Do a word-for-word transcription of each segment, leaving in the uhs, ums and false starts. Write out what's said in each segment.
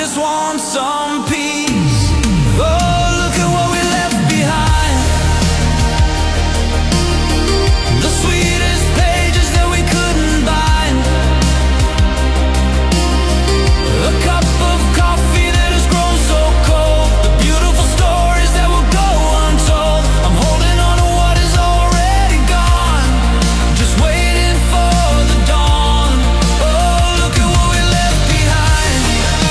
just want some peace. Oh, look at what we left behind. The sweetest pages that we couldn't bind. A cup of coffee that has grown so cold. The beautiful stories that will go untold. I'm holding on to what is already gone, just waiting for the dawn. Oh, look at what we left behind.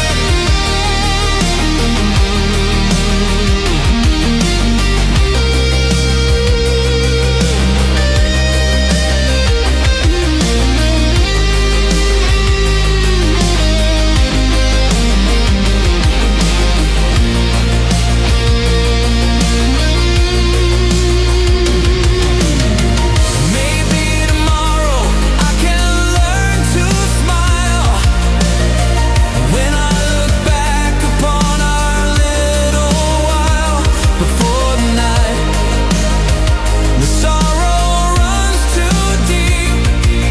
Maybe tomorrow I can learn to smile when I look back upon our little while before the night. The sorrow runs too deep.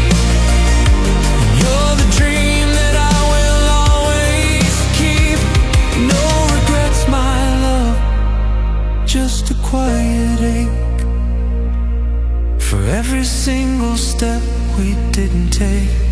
You're the dream that I will always keep. No regrets, my love, just a quiet ache for every single step we didn't take.